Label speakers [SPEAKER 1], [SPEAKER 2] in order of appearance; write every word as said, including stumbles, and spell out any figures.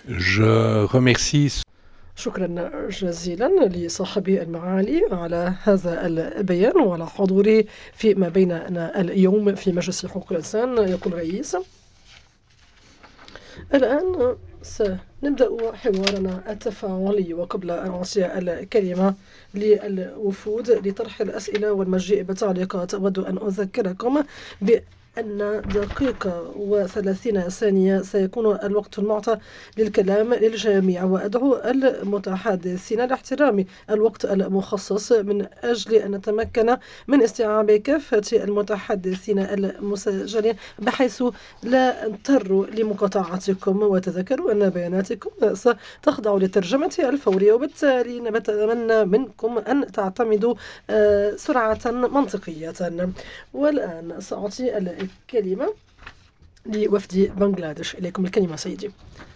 [SPEAKER 1] Je remercie.
[SPEAKER 2] شكرا جزيلا لصاحب المعالي على هذا البيان وعلى حضوره فيما بيننا اليوم في مجلس حقوق الإنسان. يقول الرئيس: الآن سنبدأ حوارنا التفاعلي، وقبل أن أعطي الكلمة للوفود لطرح الأسئلة والمجيء بالتعليقات أود أن أذكركم بأن دقيقة وثلاثين ثانية سيكون الوقت المعطى للكلام للجميع، وأدعو المتحدثين لاحترام الوقت المخصص من أجل أن نتمكن من استيعاب كافة المتحدثين المسجلين بحيث لا اضطر لمقاطعتكم. وتذكروا أن بياناتكم ستخضع للترجمة الفورية، وبالتالي نتمنى منكم أن تعتمدوا سرعة منطقية. والآن سأعطي الكلمة لوفد بنغلاديش. إليكم الكلمة سيدي.